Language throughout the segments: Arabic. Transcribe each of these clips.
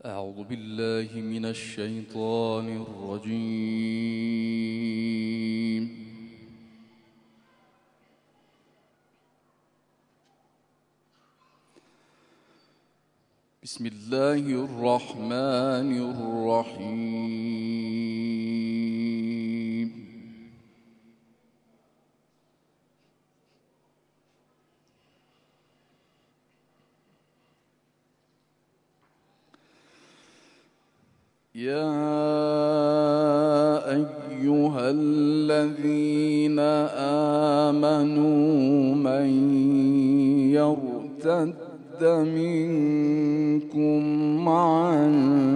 أعوذ بالله من الشيطان الرجيم. بسم الله الرحمن الرحيم. يا أيها الذين آمنوا من يرتد منكم عن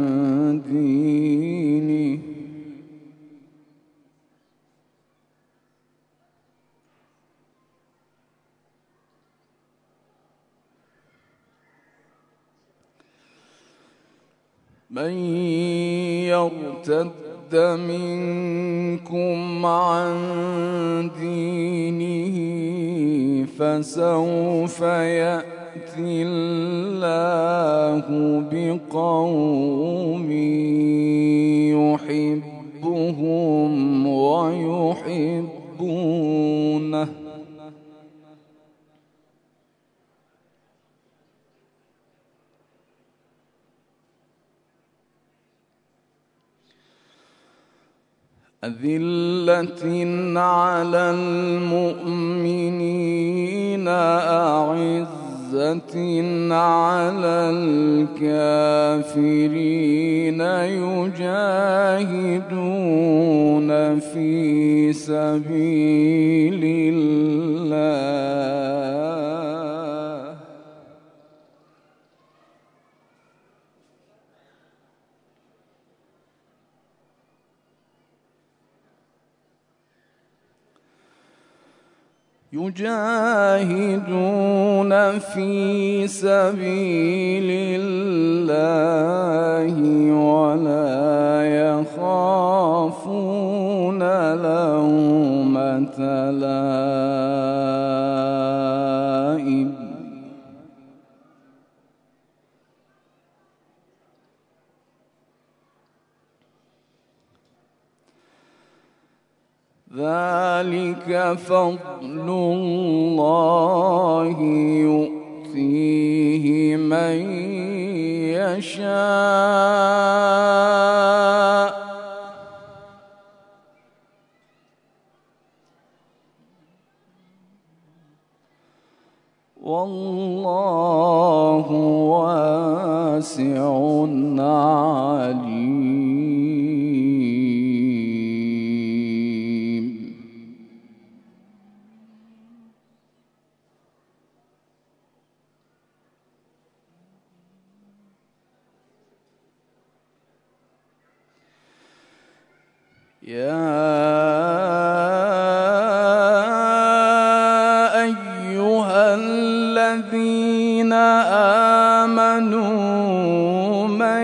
دينه فسوف يأتي الله بقوم يحبهم ويحبونه أذلة على المؤمنين أعزة على الكافرين يجاهدون في سبيل الله ولا يخافون لومة لائم ذلك فضل الله يؤتيه من يشاء والله واسع عليم. يا أيها الذين آمنوا من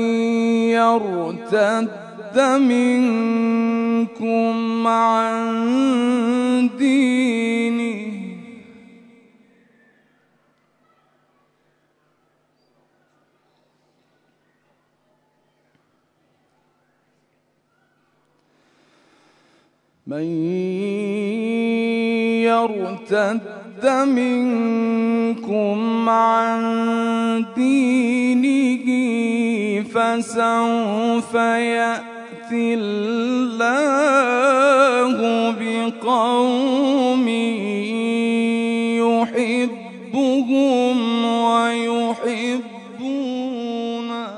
يرتد منكم عن دينه فسوف يأتي الله بقوم يحبهم ويحبونه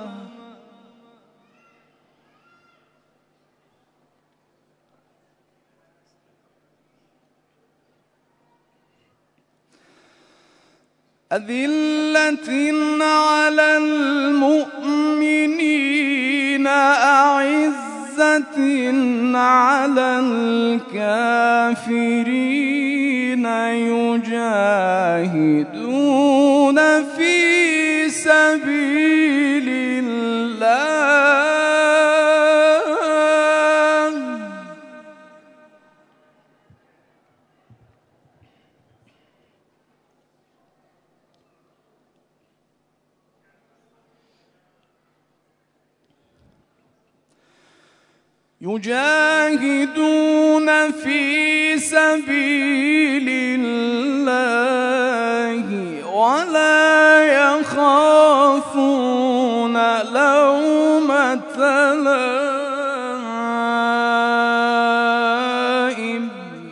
أذلة على المؤمنين أعزة على الكافرين يجاهدون في سبيل الله يجاهدون في سبيل الله ولا يخافون لومة لائم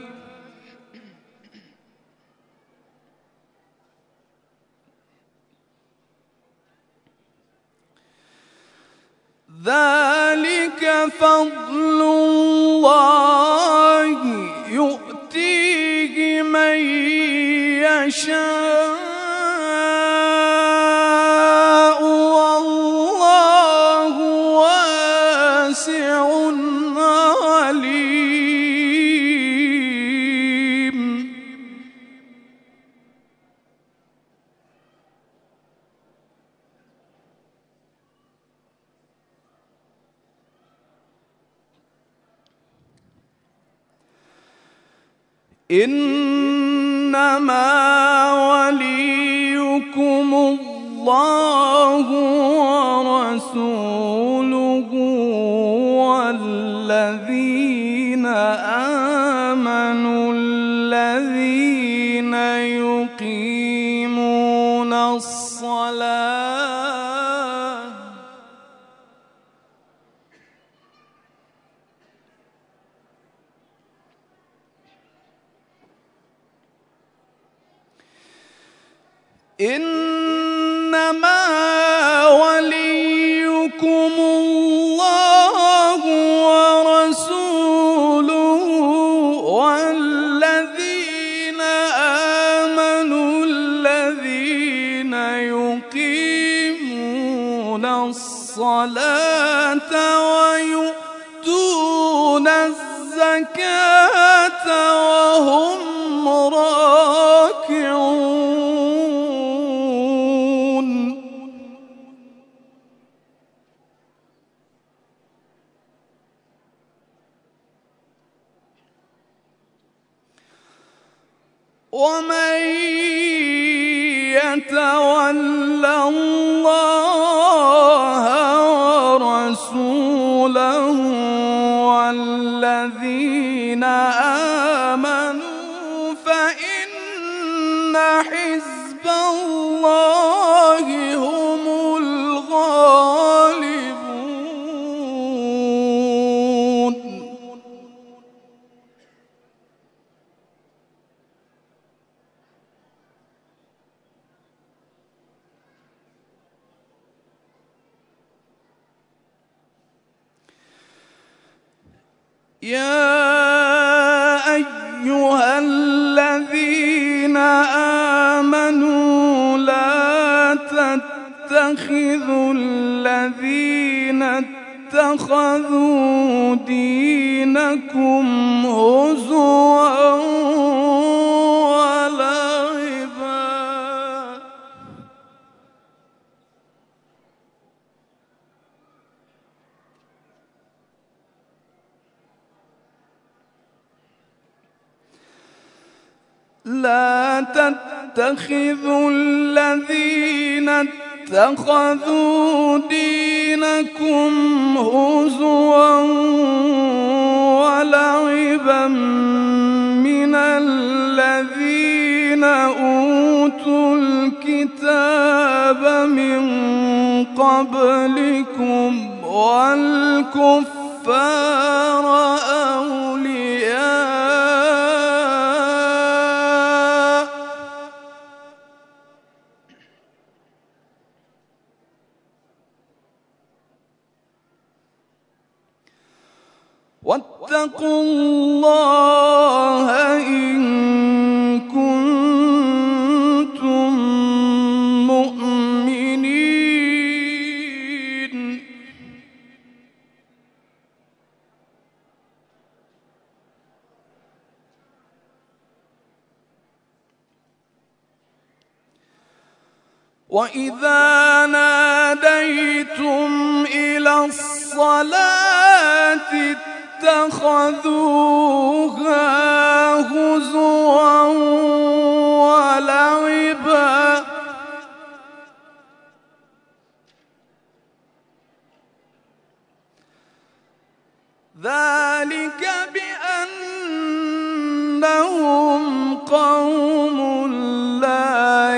ذلك فضل الله يؤتيه من يشاء والله واسع عليم. إنما وليكم الله ورسوله والذين آمنوا الذين يقيمون الصلاة إنما وليكم الله ورسوله والذين آمنوا الذين يقيمون الصلاة ويؤتون الزكاة وهم راكعون. ومن يتول الله ورسوله والذين آمنوا فإن حزب الله هم الغالبون. يا أيها الذين آمنوا لا تتخذوا الذين اتخذوا دينكم هزوا ولعبا لا تتخذوا الذين اتخذوا دينكم هزوا ولعبا من الذين أوتوا الكتاب من قبلكم والكفار أولياء واتقوا الله إن كنتم مؤمنين. وإذا ناديتم إلى الصلاة اتخذوها هزوا ولعبا ذلك بأنهم قوم لا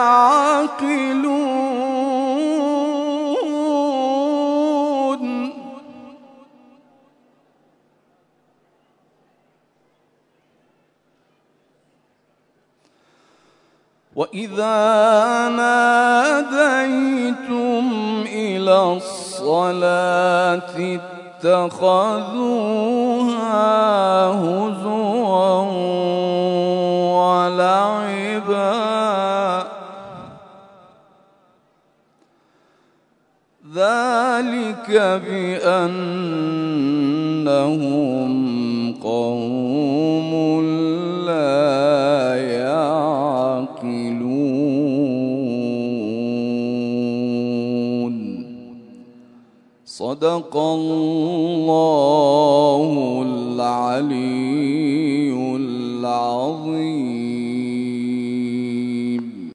يعقلون وإذا ناديتم إلى الصلاة اتخذوها هزوا ولعبا ذلك بأنهم قوم لا يعقلون. صدق الله العلي العظيم.